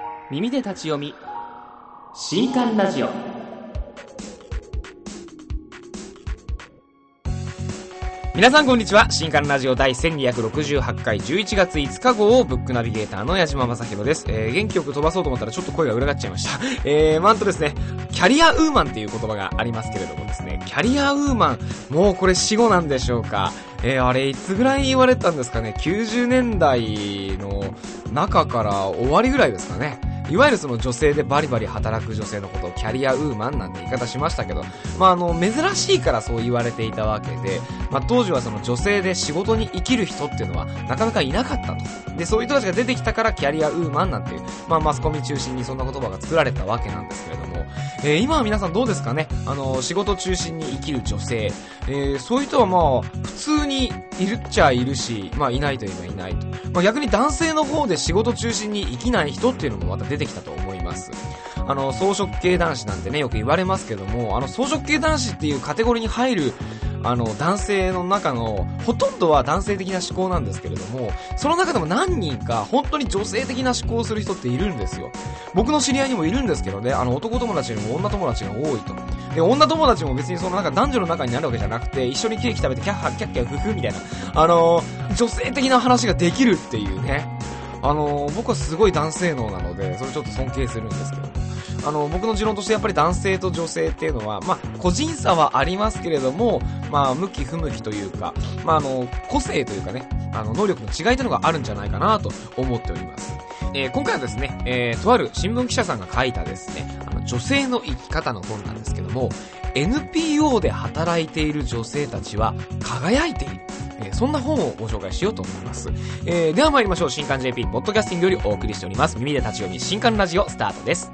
耳で立ち読み新刊ラジオ。皆さんこんにちは。新刊ラジオ第1268回11月5日号ブックナビゲーターの矢島正宏です。元気よく飛ばそうと思ったらちょっと声が裏返っちゃいましたですね、キャリアウーマンっていう言葉がありますけれどもですね、キャリアウーマン、もうこれ死語なんでしょうか。あれいつぐらい言われたんですかね。90年代の中から終わりぐらいですかね。いわゆるその女性でバリバリ働く女性のことをキャリアウーマンなんて言い方しましたけど、珍しいからそう言われていたわけで、当時はその女性で仕事に生きる人っていうのはなかなかいなかったと。で、そういう人たちが出てきたからキャリアウーマンなんていう、マスコミ中心にそんな言葉が作られたわけなんですけれども、今は皆さんどうですかね。仕事中心に生きる女性、そういう人は普通にいるっちゃいるし、いないといえばいないと。逆に男性の方で仕事中心に生きない人っていうのもまた出てきたと思います。草食系男子なんてね、よく言われますけども、草食系男子っていうカテゴリーに入る男性の中のほとんどは男性的な思考なんですけれども、その中でも何人か本当に女性的な思考をする人っているんですよ。僕の知り合いにもいるんですけどね、男友達よりも女友達が多いと。で、女友達も別にその男女の中になるわけじゃなくて、一緒にケーキ食べてキャッハキャッキャフフみたいな、女性的な話ができるっていうね。僕はすごい男性脳なので、それちょっと尊敬するんですけど、僕の持論としてやっぱり男性と女性っていうのは、個人差はありますけれども、向き不向きというか、個性というかね、能力の違いというのがあるんじゃないかなと思っております。今回はですね、とある新聞記者さんが書いたですね、女性の生き方の本なんですけども、NPO で働いている女性たちは輝いている。そんな本をご紹介しようと思います。では参りましょう。新刊 JP ポッドキャスティングよりお送りしております耳で立ち読み新刊ラジオスタートです。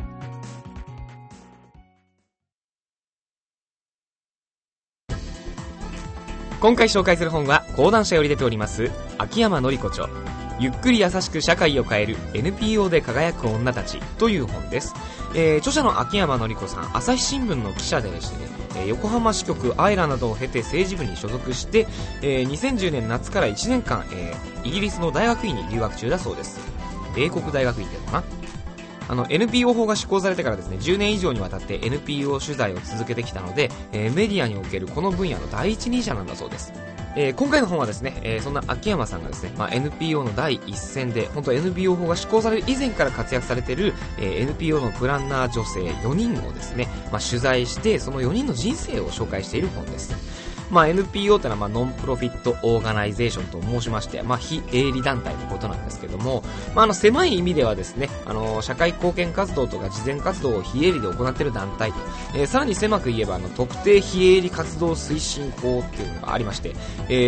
今回紹介する本は講談社より出ております秋山紀子著、ゆっくり優しく社会を変える NPO で輝く女たちという本です。著者の秋山紀子さん、朝日新聞の記者でしてね、横浜支局アイラなどを経て政治部に所属して、2010年夏から1年間、イギリスの大学院に留学中だそうです。英国大学院っていうのかな。NPO 法が施行されてからですね、10年以上にわたって NPO 取材を続けてきたので、メディアにおけるこの分野の第一人者なんだそうです。今回の本はですね、そんな秋山さんがですね、NPO の第一線で、本当 NPO 法が施行される以前から活躍されている、NPO のプランナー女性4人をですね、取材して、その4人の人生を紹介している本です。NPO ってのはノンプロフィットオーガナイゼーションと申しまして、非営利団体のことなんですけども、狭い意味ではですね、社会貢献活動とか慈善活動を非営利で行っている団体と、さらに狭く言えば特定非営利活動推進法っていうのがありまして、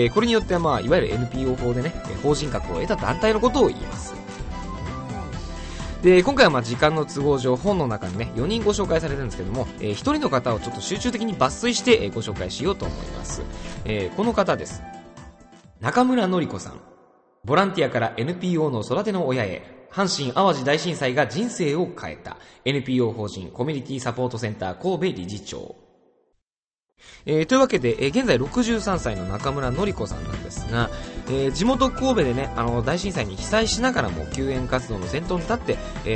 これによってはいわゆる NPO 法でね、法人格を得た団体のことを言います。で、今回は時間の都合上、本の中にね、4人ご紹介されてるんですけども、1人の方をちょっと集中的に抜粋して、ご紹介しようと思います。この方です。中村典子さん。ボランティアから NPO の育ての親へ、阪神淡路大震災が人生を変えた NPO 法人コミュニティサポートセンター神戸理事長。というわけで、現在63歳の中村典子さんなんですが、地元神戸でね、大震災に被災しながらも救援活動の先頭に立って、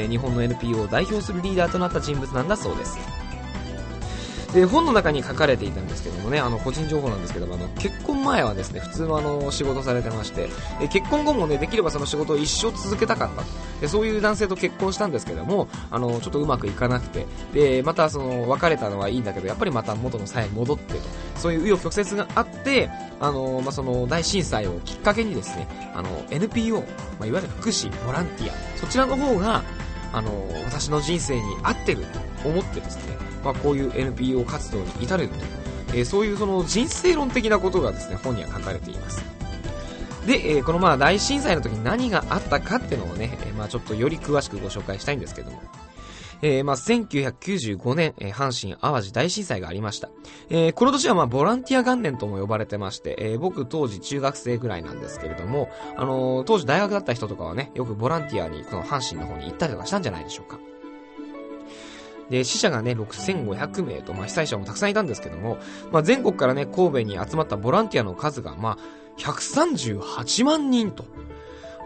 日本の NPO を代表するリーダーとなった人物なんだそうです。で、本の中に書かれていたんですけどもね、個人情報なんですけども、結婚前はですね、普通の仕事されてまして、結婚後もね、できればその仕事を一生続けたかったと。で、そういう男性と結婚したんですけども、ちょっとうまくいかなくて、で、また別れたのはいいんだけど、やっぱりまた元の際に戻ってと、そういう紆余曲折があって、その大震災をきっかけにですね、NPO、いわゆる福祉、ボランティア、そちらの方が、私の人生に合ってると思ってですね、こういう NPO 活動に至ると、そういうその人生論的なことがですね、本には書かれています。で、この大震災の時に何があったかっていうのをね、ちょっとより詳しくご紹介したいんですけども、1995年、阪神淡路大震災がありました。この年はボランティア元年とも呼ばれてまして、僕当時中学生ぐらいなんですけれども、当時大学だった人とかはね、よくボランティアにこの阪神の方に行ったりとかしたんじゃないでしょうか。で、死者がね、6500名と、被災者もたくさんいたんですけども、全国からね、神戸に集まったボランティアの数が、138万人と。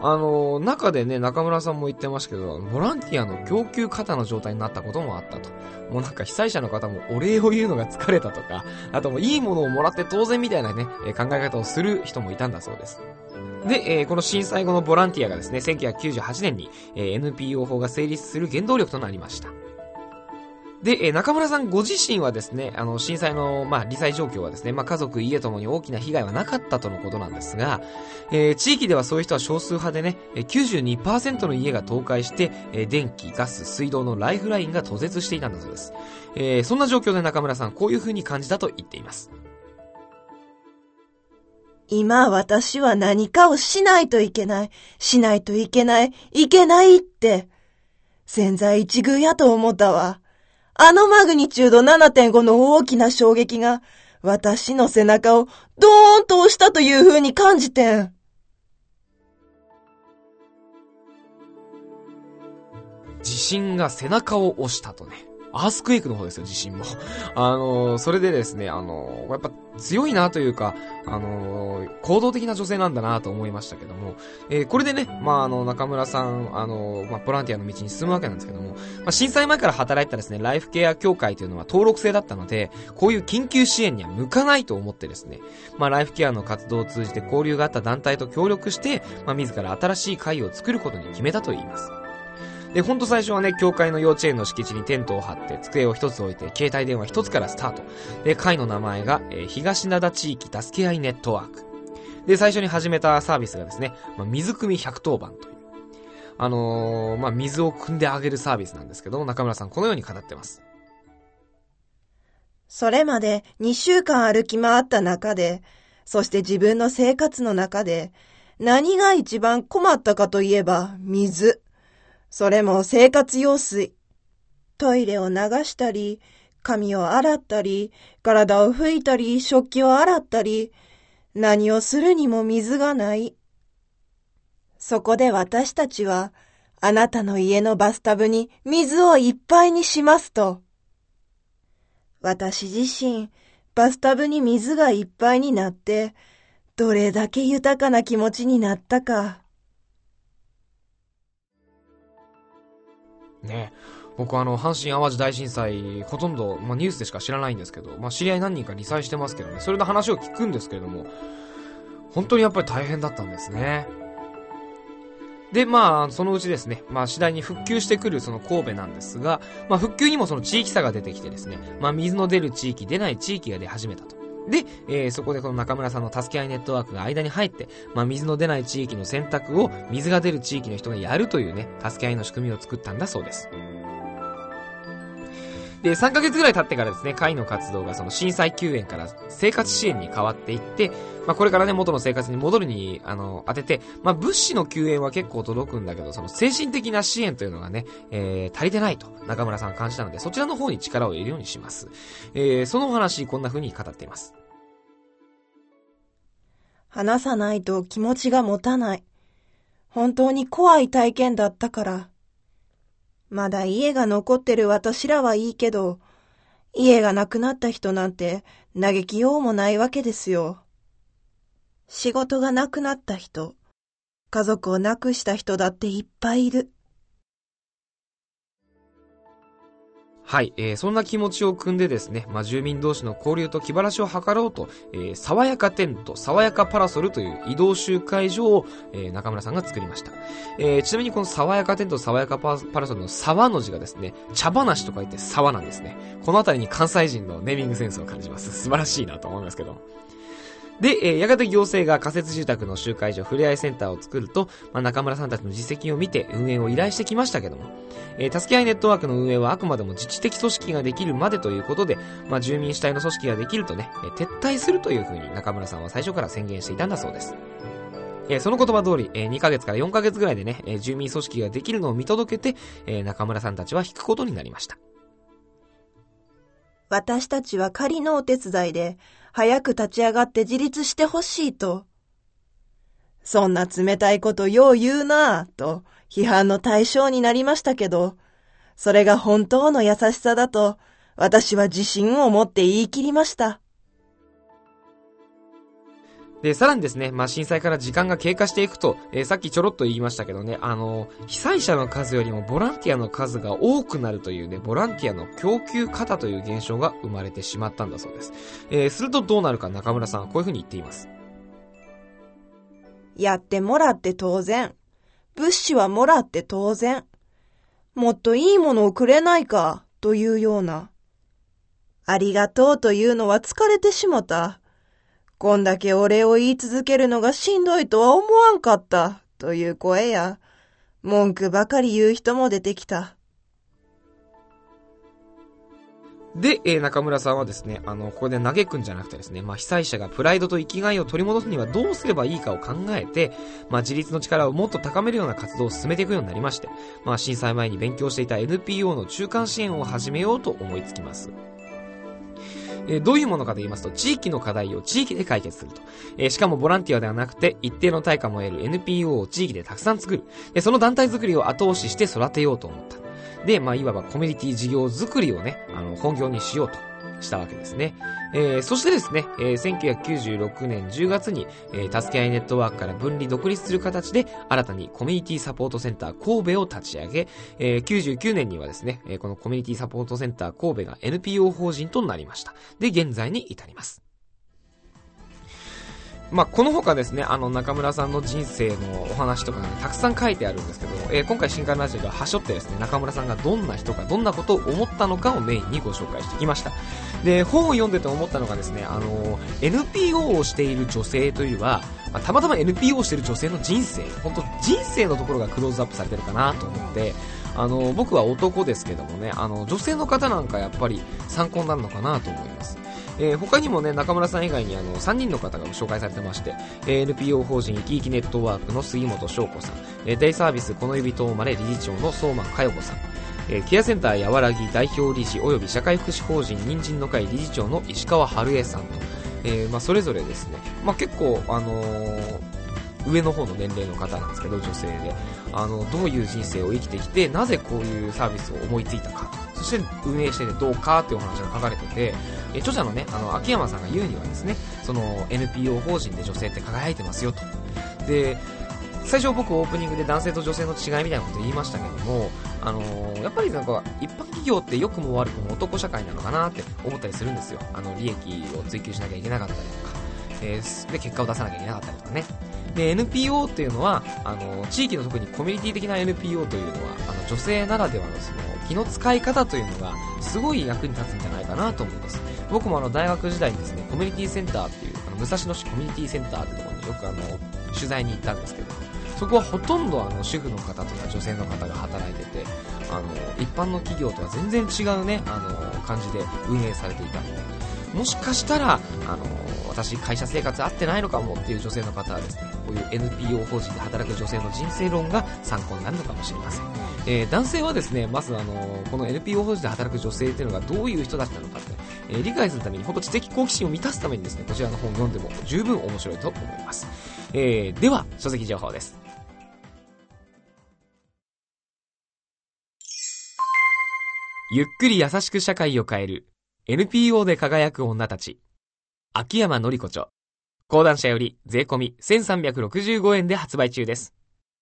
中でね、中村さんも言ってましたけど、ボランティアの供給過多の状態になったこともあったと。もうなんか被災者の方もお礼を言うのが疲れたとか、あともういいものをもらって当然みたいなね、考え方をする人もいたんだそうです。で、この震災後のボランティアがですね、1998年に、NPO 法が成立する原動力となりました。で、中村さんご自身はですね、震災の、罹災状況はですね、家族、家ともに大きな被害はなかったとのことなんですが、地域ではそういう人は少数派でね、92% の家が倒壊して、電気、ガス、水道のライフラインが途絶していたんだそうです。そんな状況で中村さん、こういう風に感じたと言っています。 今私は何かをしないといけない、しないといけない、いけないって、千載一遇やと思ったわ。あのマグニチュード 7.5 の大きな衝撃が、私の背中をドーンと押したという風に感じてん。 地震が背中を押したとね。アースクエイクの方ですよ、地震も。それでですね、やっぱ強いなというか、行動的な女性なんだなと思いましたけども、これでね、中村さん、ボランティアの道に進むわけなんですけども、震災前から働いてたですね、ライフケア協会というのは登録制だったので、こういう緊急支援には向かないと思ってですね、ライフケアの活動を通じて交流があった団体と協力して、自ら新しい会を作ることに決めたと言います。で、ほんと最初はね、教会の幼稚園の敷地にテントを張って、机を一つ置いて、携帯電話一つからスタート。で、会の名前が、東灘地域助け合いネットワーク。で、最初に始めたサービスがですね、水汲み110番という。水を汲んであげるサービスなんですけども、中村さんこのように語ってます。 それまで2週間歩き回った中で、そして自分の生活の中で、何が一番困ったかといえば、水。それも生活用水。トイレを流したり、髪を洗ったり、体を拭いたり、食器を洗ったり、何をするにも水がない。そこで私たちは、あなたの家のバスタブに水をいっぱいにしますと。私自身、バスタブに水がいっぱいになって、どれだけ豊かな気持ちになったか。 ね、僕阪神淡路大震災ほとんど、ニュースでしか知らないんですけど、知り合い何人か罹災してますけどね、それの話を聞くんですけれども、本当にやっぱり大変だったんですね。で、そのうちですね、次第に復旧してくるその神戸なんですが、復旧にもその地域差が出てきてですね、水の出る地域、出ない地域が出始めたと。で、そこでこの中村さんの助け合いネットワークが間に入って、水の出ない地域の選択を水が出る地域の人がやるというね、助け合いの仕組みを作ったんだそうです。で、3ヶ月ぐらい経ってからですね、会の活動がその震災救援から生活支援に変わっていって、これからね、元の生活に戻るに、当てて、物資の救援は結構届くんだけど、その精神的な支援というのがね、足りてないと中村さんは感じたので、そちらの方に力を入れるようにします。そのお話、こんな風に語っています。 話さないと気持ちが持たない。本当に怖い体験だったから。まだ家が残ってる私らはいいけど、家がなくなった人なんて嘆きようもないわけですよ。仕事がなくなった人、家族を亡くした人だっていっぱいいる。 はい、そんな気持ちを汲んでですね、住民同士の交流と気晴らしを図ろうと、爽やかテント、爽やかパラソルという移動集会所を、中村さんが作りました。ちなみにこの爽やかテント、爽やかパラソルの沢の字がですね、茶話と書いて沢なんですね。このあたりに関西人のネーミングセンスを感じます。素晴らしいなと思いますけど。で、やがて行政が仮設住宅の集会所、ふれあいセンターを作ると、中村さんたちの実績を見て運営を依頼してきましたけども、助け合いネットワークの運営はあくまでも自治的組織ができるまでということで、住民主体の組織ができるとね、撤退するというふうに中村さんは最初から宣言していたんだそうです。その言葉通り、2ヶ月から4ヶ月ぐらいでね、住民組織ができるのを見届けて、中村さんたちは引くことになりました。 私たちは仮のお手伝いで、早く立ち上がって自立してほしいと。そんな冷たいことよう言うなぁと批判の対象になりましたけど、それが本当の優しさだと私は自信を持って言い切りました。 で、さらにですね、震災から時間が経過していくと、さっきちょろっと言いましたけどね、被災者の数よりもボランティアの数が多くなるというね、ボランティアの供給過多という現象が生まれてしまったんだそうです。するとどうなるか中村さんはこういうふうに言っています。 やってもらって当然。物資はもらって当然。もっといいものをくれないか、というような。ありがとうというのは疲れてしもた。こんだけお礼を言い続けるのがしんどいとは思わんかった、という声や、文句ばかり言う人も出てきた。 で、中村さんはですね、ここで嘆くんじゃなくてですね、被災者がプライドと生きがいを取り戻すにはどうすればいいかを考えて、自立の力をもっと高めるような活動を進めていくようになりまして、震災前に勉強していた NPO の中間支援を始めようと思いつきます。どういうものかと言いますと、地域の課題を地域で解決すると。しかもボランティアではなくて、一定の対価も得る NPO を地域でたくさん作る。その団体作りを後押しして育てようと思った。で、いわばコミュニティ事業作りをね、本業にしようとしたわけですね。そしてですね、1996年10月に、助け合いネットワークから分離独立する形で、新たにコミュニティサポートセンター神戸を立ち上げ、99年にはですね、このコミュニティサポートセンター神戸が NPO 法人となりました。で、現在に至ります。この他ですね、中村さんの人生のお話とかね、たくさん書いてあるんですけど、今回新刊ラジオでは端折ってですね、中村さんがどんな人か、どんなことを思ったのかをメインにご紹介してきました。で、本を読んでて思ったのがですね、NPO をしている女性というよりは、たまたま NPO をしている女性の人生、本当人生のところがクローズアップされてるかなと思って、僕は男ですけどもね、女性の方なんかやっぱり参考になるのかなと思います。他にもね、中村さん以外に3人の方が紹介されてまして、NPO 法人生き生きネットワークの杉本翔子さん、デイサービスこの指と生まれ理事長の相馬佳代子さん、ケアセンターやわらぎ代表理事及び社会福祉法人人参の会理事長の石川春江さんと、それぞれですね、結構上の方の年齢の方なんですけど、女性で、どういう人生を生きてきて、なぜこういうサービスを思いついたかと、そして運営しててどうかっていうお話が書かれてて、著者のね、秋山さんが言うにはですね、その NPO 法人で女性って輝いてますよと。で、最初僕オープニングで男性と女性の違いみたいなこと言いましたけども、やっぱりなんか一般企業って良くも悪くも男社会なのかなって思ったりするんですよ。利益を追求しなきゃいけなかったりとか、で結果を出さなきゃいけなかったりとかね。で NPO っていうのは地域の特にコミュニティ的な NPO というのは女性ならではのその気の使い方というのがすごい役に立つんじゃないかなと思います。僕も大学時代にですね、コミュニティセンターっていう武蔵野市コミュニティセンターってところによく取材に行ったんですけど、そこはほとんど主婦の方とか女性の方が働いてて、一般の企業とは全然違うね感じで運営されていたので、もしかしたら私会社生活合ってないのかもっていう女性の方はですね、こういう NPO 法人で働く女性の人生論が参考になるのかもしれません。男性はですね、まずこの NPO 法人で働く女性っていうのがどういう人たちなのかって、理解するために本当知的好奇心を満たすためにですね、こちらの本を読んでも十分面白いと思います。では書籍情報です。ゆっくり優しく社会を変える NPO で輝く女たち、秋山のり子著、講談社より税込み1365円で発売中です。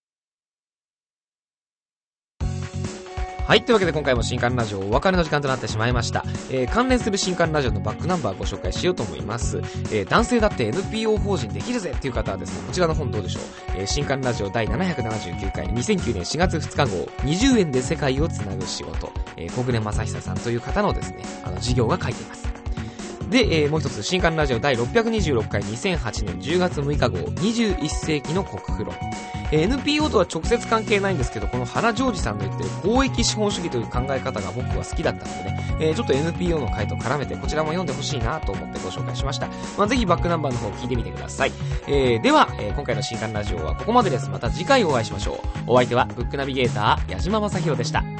はい、というわけで今回も新刊ラジオお別れの時間となってしまいました。関連する新刊ラジオのバックナンバーをご紹介しようと思います。男性だって NPO 法人できるぜっていう方はですね、こちらの本どうでしょう。新刊ラジオ第779回2009年4月2日号、20円で世界をつなぐ仕事、小暮正久さんという方のですね、事業が書いています。で、もう一つ新刊ラジオ第626回2008年10月6日号、21世紀の国富論。NPO とは直接関係ないんですけど、この原ジョージさんの言ってる公益資本主義という考え方が僕は好きだったのでね、ちょっと NPO の回と絡めてこちらも読んでほしいなと思ってご紹介しました。ぜひバックナンバーの方聞いてみてください。では、今回の新刊ラジオはここまでです。また次回お会いしましょう。お相手はブックナビゲーター矢島正宏でした。